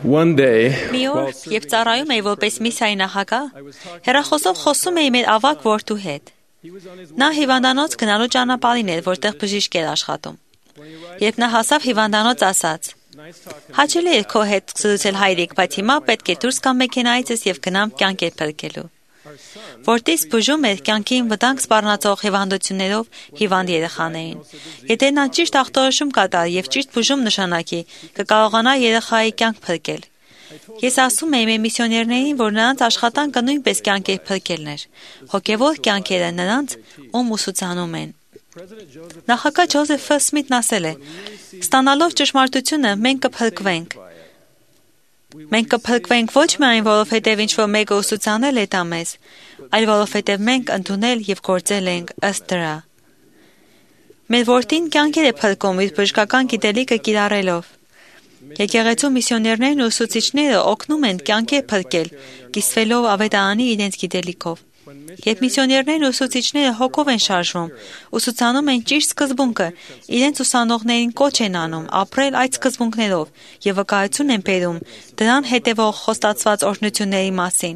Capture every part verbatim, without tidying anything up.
One day, Մի օր, երբ ծառայում էի որպես միսիայի նախագահ, հեռախոսով խոսում էի մեր ավագ որդու հետ։ Նա հիվանդանոց գնալու ճանապարհին էր, որտեղ բժիշկ էր աշխատում։ Երբ նա հասավ հիվանդանոց, ասաց. «Հաճելի է քո հետ զրուցել հայրիկ, բայց հիմա պետք է դուրս գամ մեքենայից եւ գնամ կյանքեր փրկելու»։ Որտից բուժում էր կյանքին վտանգ սպառնացող հիվանդություններով հիվանդ երեխաներին։ Եթե նա ճիշտ ախտորոշում կատարի եւ ճիշտ բուժում նշանակի, կկարողանա երեխայի կյանք փրկել։ Ես ասում էի մեր միսիոներներին, որ նրանց աշխատանքը նույնպես կյանքեր փրկելն էր։ Հոգևոր կյանքերը նրանց, ում ուսուցանում են։ Նախագահ Ջոզեֆ Սմիթն ասել է. «Ստանալով ճշմարտությունը մենք կփրկվենք։ Մենք կփրկվենք ոչ միայն որովհետև ինչ-որ մեկը ուսուցանել է դա մեզ, այլ որովհետև մենք ընդունել եւ գործել ենք ըստ դրա»։ Մեր որդին կյանքեր է փրկում իր բժշկական գիտելիքը կիրառելով։ Եկեղեցու միսիոներներն ու ուսուցիչները օգնում են կյանքեր փրկել, կիսվելով ավետարանի իրենց գիտելիքով։ Երբ միսիոներներն ու ուսուցիչները հոգով են շարժվում, ուսուցանում են ճիշտ սկզբունքը, իրենց ուսանողներին կոչ են անում ապրել այդ սկզբունքներով եւ վկայություն են բերում դրան հետեւող խոստացված օրհնությունների մասին։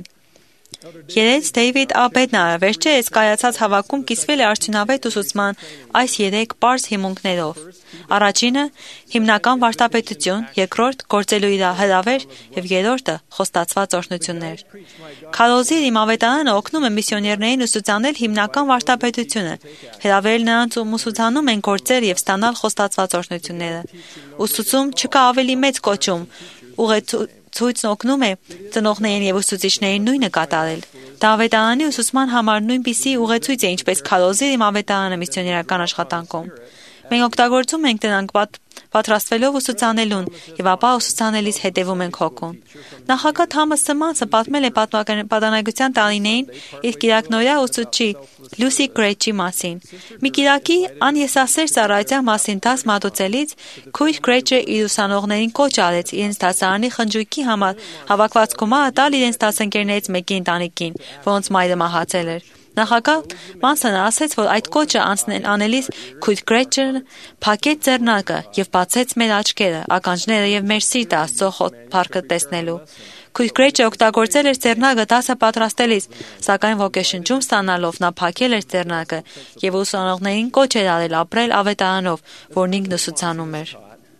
Երեց Դեյվիդ Ա. Բեդնարը վերջերս կայացած հավաքում կիսվել է արդյունավետ ուսուցման այս երեք պարզ հիմունքներով։ Առաջինը՝ հիմնական վարդապետություն, երկրորդ՝ գործելու իր հրավեր եւ երրորդը՝ խոստացված օրհնություններ։ Քարոզի իմ ավետարանը օգնում է միսիոներներին ուսուցանել հիմնական վարդապետությունը, հրավերել նրանց ում ուսուցանում են գործել եւ ստանալ խոստացված օրհնությունները։ Ուսուցում չկա ավելի մեծ կոչում, ուղեցույցն օգնում է ծնողներին եւ ուսուցիչներին նույնը կատարել։ Դա ավետարանի ուսուցման համար նույնպիսի ուղեցույց է, ինչպես քարոզի իմ ավետարանը միսիոներական աշխատանքում։ Մենք օգտագործում ենք դրանք պատրաստվելով ուսուցանելուն եւ ապա ուսուցանելիս հետևում ենք հոգուն։ Նախագահ Թամաս Սմանսը պատմել է պատանեկության տարիներին իր կիրակնօրյա ուսուցչի Լուսի Գրեյչի մասին։ Մի կիրակի անեսասեր ծառայության մասին դաս մատուցելիս քույր Գրեյչը իր ուսանողներին կոչ արեց իրենց դասարանի խնջույքի համար հավաքված գումարը տալ իրենց դասընկերներից մեկի ընտանիքին, որոնց մայրը մահացել էր։ Նախագահ Մանսոնը ասաց, որ այդ կոչը անցնել անելիս քույր Գրեյչը փակեց ձեռնարկը եւ բացեց մեր աչքերը, ականջները եւ մեր սիրտը Աստծո փառքը տեսնելու։ Քույր Գրեյչը օգտագործել էր ձեռնարկը դասը պատրաստելիս, սակայն ոգեշնչում ստանալով նա փակել էր ձեռնարկը եւ ուսանողներին կոչ էր արել ապրել ավետարանով, որն ինքն ուսուցանում էր։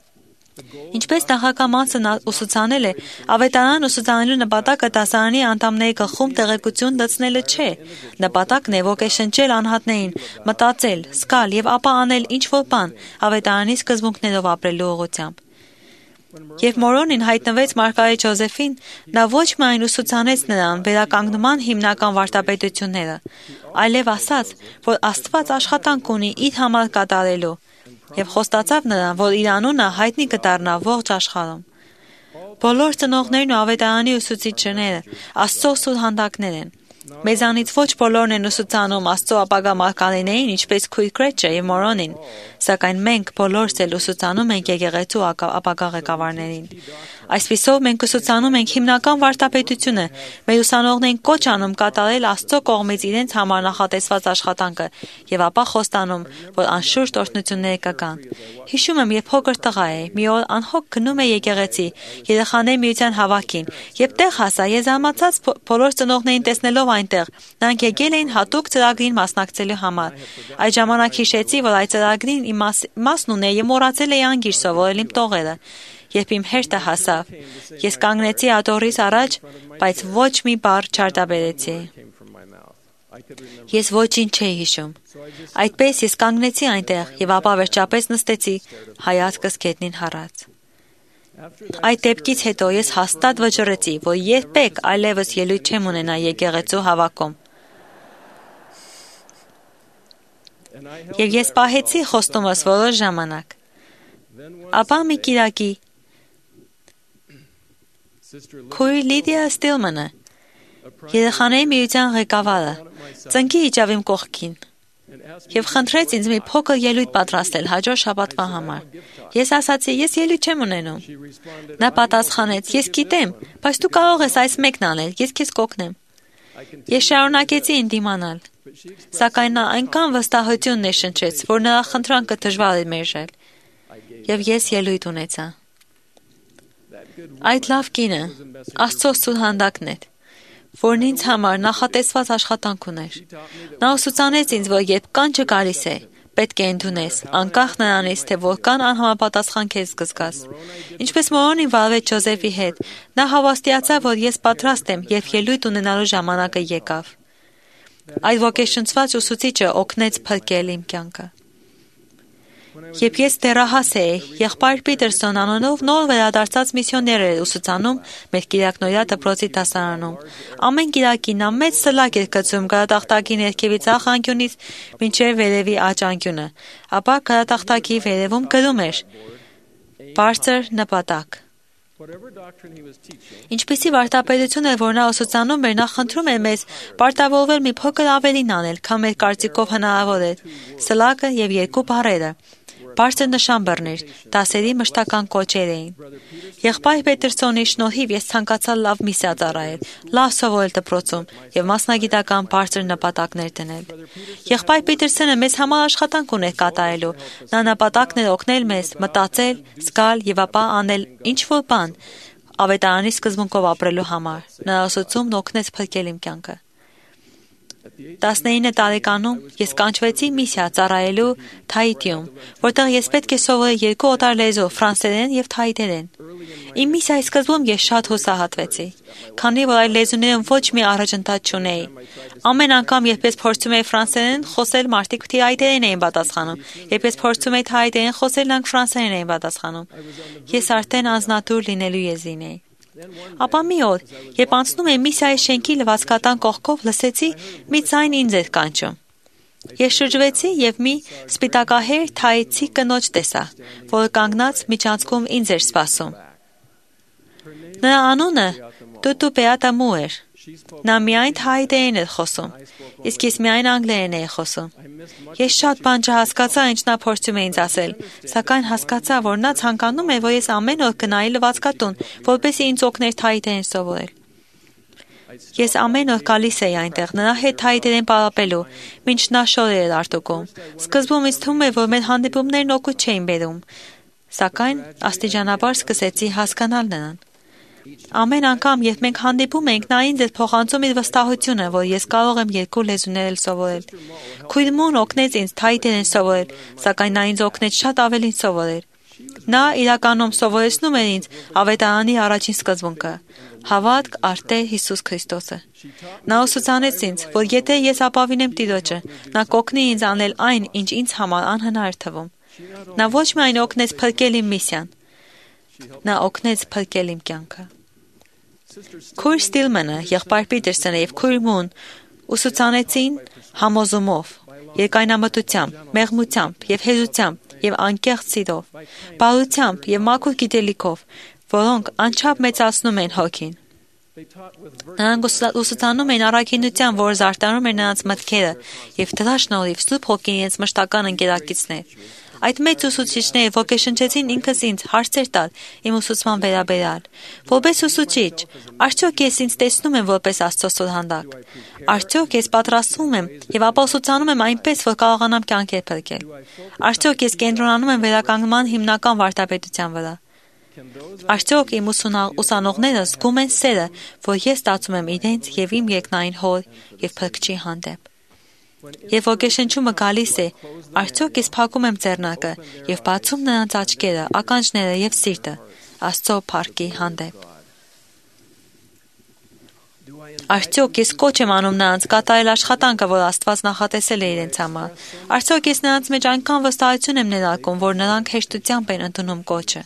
Ինչպես նախագահ Մանսոնը ուսուցանել է, ավետարան ուսուցանելու նպատակը դասարանի անդամների գլխում տեղեկություն լցնելը չէ։ Նպատակն է ոգեշնչել անհատներին, մտածել, զգալ եւ ապա անել ինչ-որ բան ավետարանի սկզբունքներով ապրելու ուղղությամբ։ Երբ Մորոնին հայտնվեց Մարգարետ Ջոզեֆին, նա ոչ միայն ուսուցանեց նրան վերականգնման հիմնական վարդապետությունները, այլև ասաց, որ Աստված աշխատանք ունի իր համար կատարելու եւ խոստացավ նրան, որ իր անունը հայտնի կդառնա ողջ աշխարհում։ Բոլոր ծնողներն ու ավետարանի ուսուցիչները Աստծո սուրհանդակներ են։ Մեզանից ոչ բոլորն են ուսուցանում Աստծո ապագա մարգարեներին, ինչպես քույր Գրեյչը եւ Մորոնին, սակայն մենք բոլորս էլ ուսուցանում ենք եկեղեցու ապագա ղեկավարներին։ Այսպիսով մենք ուսուցանում ենք հիմնական վարդապետությունը, մեր ուսանողներին կոչ անում կատարել Աստծո կողմից իրենց համար նախատեսված աշխատանքը եւ ապա խոստանում, որ անշուշտ օրհնություններ կգան։ Հիշում եմ, երբ փոքր տղա էի, մի օր անհոգ գնում էի եկեղեցի, երեխաների միության հավաքին, եւ տեղ հասա, ես զարմացած բոլոր ծնողներին տեսնելով այնտեղ, նրանք եկել էին հատուկ ծրագրին մասնակցելու համար։ Այդ ժամանակ հիշեցի, որ այդ ծրագրին իմ մասն ուներ եւ մոռացել էի անգիր սովորել իմ տողերը։ Երբ իմ հերթը հասավ, ես կանգնեցի աթոռիս առաջ, բայց ոչ մի բառ չարտաբերեցի։ Ես ոչինչ չէի հիշում։ Այդպես ես կանգնեցի այնտեղ եւ ապա վերջապես նստեցի, հայացքս գետնին հառած։ Այդ դեպքից հետո ես հաստատ վճռեցի, որ երբեք այլևս ելույթ չեմ ունենա եկեղեցու հավաքում։ Եվ ես պահեցի խոստումս որոշ ժամանակ։ Ապա մի կիրակի քույր Լիդիա Ստիլմանը, երեխաների միության ղեկավարը, ծնկի իջավ իմ կողքին եւ խնդրեց ինձ մի փոքր ելույթ պատրաստել հաջորդ շաբաթվա համար։ Ես ասացի, ես ելույթ չեմ ունենում։ Նա պատասխանեց, ես գիտեմ, բայց դու կարող ես այս մեկն անել, ես քեզ կօգնեմ։ Ես շարունակեցի ընդդիմանալ, սակայն նա այնքան վստահություն ներշնչեց, որ նրա խնդրանքը դժվար էր մերժել, եւ ես ելույթ ունեցա։ Այդ լավ կինը Աստծո սուրհանդակն էր, որն ինձ համար նախատեսված աշխատանք ուներ։ Նա ուսուցանեց ինձ, որ երբ կանչը գալիս է, պետք է ընդունես, անկախ նրանից, թե որքան անհամապատասխան քեզ կզգաս։ Ինչպես Մորոնին վարվեց Ջոզեֆի հետ, նա հավաստիացավ, որ ես պատրաստ եմ, երբ ելույթ ունենալու ժամանակը եկավ։ Այդ ոգեշնչված ուսուցիչը օգնեց փրկել իմ կյանքը։ Երբ ես դեռահաս էի, եղբայր Պիտերսոն անունով նոր վերադարձած միսիոներ էր ուսուցանում մեր կիրակնօրյա դպրոցի դասարանում։ Ամեն կիրակի նա մեծ սլակ էր գցում գարատախտակի ներքևի ձախ անկյունից մինչև վերևի աջ անկյունը, ապա գարատախտակի վերևում գրում էր «Բարձր նպատակ»։ Ինչպիսի վարդապետություն էր, որ նա ուսուցանում էր, նա խնդրում էր մեզ պարտավորվել մի փոքր ավելին անել, քան մեր կարծիքով հնարավոր էր։ Սլակը եւ երկու բառերը բարձր նշան բռներ, դասերի մշտական կոչեր էին։ Եղբայր Պետերսոնի շնորհիվ ես ցանկացա լավ միսիա ծառայել, լավ սովորել դպրոցում եւ մասնագիտական բարձր նպատակներ դնել։ Եղբայր Պետերսոնը մեզ համար աշխատանք ուներ կատարելու։ Նա նպատակն էր օգնել մեզ մտածել, զգալ եւ ապա անել ինչ-որ բան ավետարանի սկզբունքով ապրելու համար։ Նրա ուսուցումն օգնեց փրկել իմ կյանքը։ տասնինը տարեկանում ես կանչվեցի միսիա ծառայելու Թայիթիում, որտեղ ես պետք է սովորեի երկու օտար լեզու՝ ֆրանսերեն եւ թայիթերեն։ Իմ միսիայի սկզբում ես շատ հուսահատվեցի, քանի որ այլ լեզուներում ոչ մի առաջընթաց չունեի։ Ամեն անգամ, երբ ես փորձում էի ֆրանսերեն խոսել, մարդիկ թայիթերեն էին պատասխանում, երբ ես փորձում էի թայիթերեն խոսել, նրանք ֆրանսերեն էին պատասխանում։ Ես արդեն անznատուր լինելու եզին էի։ Ապա մի օր, երբ անցնում եմ միսիայի շենքի լվացկատան կողքով, լսեցի մի ձայն ինձ էր կանչում։ Ես շրջվեցի եւ մի սպիտակահեր թայիցի կնոջ տեսա, որը կանգնած միջանցքում ինձ էր սպասում։ Նրա անունը Տուտու Բեատամու էր։ Նա միայն թայիթերեն էր խոսում, իսկ ես միայն անգլերեն էի խոսում։ Ես շատ բան չհասկացա, ինչ նա փորձում է ինձ ասել, սակայն հասկացա, որ նա ցանկանում է, որ ես ամեն օր գնայի լվացկատուն, որպեսզի ինձ օգներ թայիթերեն սովորել։ Ես ամեն օր գալիս էի այնտեղ, նրա հետ թայիթերեն պարապելու, մինչ նա շորեր էր արտուկում։ Սկզբում ինձ թվում էր, որ մեր հանդիպումներն օգուտ չէին բերում, սակայն աստիճանաբար սկսեցի հասկանալ նրան։ Ամեն անգամ, երբ մենք հանդիպում ենք, նա ինձ էր փոխանցում իր վստահությունը, որ ես կարող եմ երկու լեզուներ էլ սովորել։ Քույր Մուն օգնեց ինձ թայիթերեն սովորել, սակայն նա ինձ օգնեց շատ ավելին սովորել։ Նա իրականում սովորեցնում էր ինձ ավետարանի առաջին սկզբունքը՝ հավատք առ Տեր Հիսուս Քրիստոսը։ Նա ուսուցանեց ինձ, որ եթե ես ապավինեմ Տիրոջը, նա կօգնի ինձ անել այն, ինչ ինձ համար անհնար թվում։ Նա ոչ միայն օգնեց փրկել իմ միսիան, նա օգնեց փրկել իմ կյանքը։ Քույր Ստիլմանը, եղբայր Պիտերսոնը եւ քույր Մուն ուսուցանեցին համոզումով, երկայնամտությամբ, մեղմությամբ եւ հեզությամբ եւ անկեղծ սիրով, բարությամբ եւ մաքուր գիտելիքով, որոնք անչափ մեծացնում են հոգին։ Նրանք ուսուցանում են առաքինության, որ զարդարում է նրանց մտքերը եւ դրա շնորհիվ Սուրբ Հոգին իրենց մշտական ընկերակիցներ։ Այդ մեծ ուսուցիչները ոգեշնչեցին ինքս ինձ հարցեր տալ իմ ուսուցման վերաբերյալ։ Որպես ուսուցիչ, արդյոք ես ինձ տեսնում եմ որպես Աստծո սուրհանդակ։ Արդյոք ես պատրաստվում եմ եւ ապա ուսուցանում եմ այնպես, որ կարողանամ կյանքեր փրկել։ Արդյոք ես կենտրոնանում եմ վերականգնման հիմնական վարդապետության վրա։ Արդյոք իմ ուսանողները զգում են սերը, որ ես ստացում եմ իրենց եւ իմ երկնային Հոր եւ Փրկչի հանդեպ։ Եվ ոգեշնչումը գալիս է, արդյոք ես փակում եմ ձեռնակը եւ բացում նրանց աչքերը, ականջները եւ սիրտը Աստծո փառքի հանդեպ։ Արդյոք ես կոչ եմ անում նրանց կատարել աշխատանքը, որ Աստված նախատեսել է իրենց համար։ Արդյոք ես նրանց մեջ այնքան վստահություն եմ ներարկում, որ նրանք հեշտությամբ են ընդունում կոչը։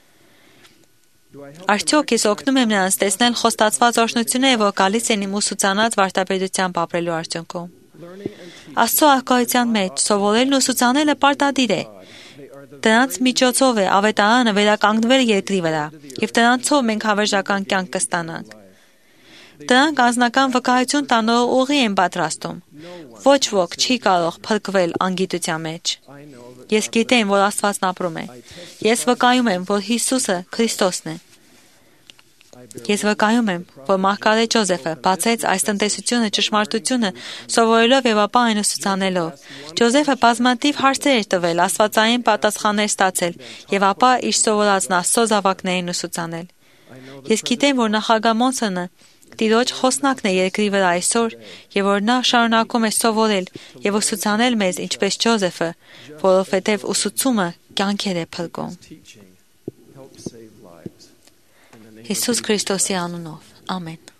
Արդյոք ես օգնում եմ նրանց տեսնել խոստացված օրհնությունները, որ գալիս են իմ ուսուցանած վարդապետությամբ ապրելու արդյունքում։ Աստծո արկայության մեջ սովորելն ու ուսուցանելը պարտադիր է։ Դրանց միջոցով է ավետարանը վերականգնվել երկրի վրա, եւ դրանցով մենք հավերժական կյանք կստանանք։ Դրանք անձնական վկայություն տանող ուղի են պատրաստում։ Ոչ ոք չի կարող փրկվել անգիտության մեջ։ Ես գիտեմ, որ Աստվածն ապրում է։ Ես վկայում եմ, որ Հիսուսը Քրիստոսն է։ Ես վկայում եմ, որ Մարգարետ Ջոզեֆը բացեց այս տնտեսությունը ճշմարտությունը սովորելով եւ ապա այն ուսուցանելով։ Ջոզեֆը բազմաթիվ հարցեր էր տվել, աստվածային պատասխաններ ստացել եւ ապա իր սովորածն Աստծո զավակներին ուսուցանել։ Ես գիտեմ, որ նախագահ Մոնսոնը Տիրոջ խոսնակն է երկրի վրա այսօր, եւ որ նա շարունակում է սովորել եւ ուսուցանել մեզ, ինչպես Ջոզեֆը, որովհետեւ ուսուցումը կյանքեր է փրկում։ Հիսուս Քրիստոսի անունով։ Ամեն։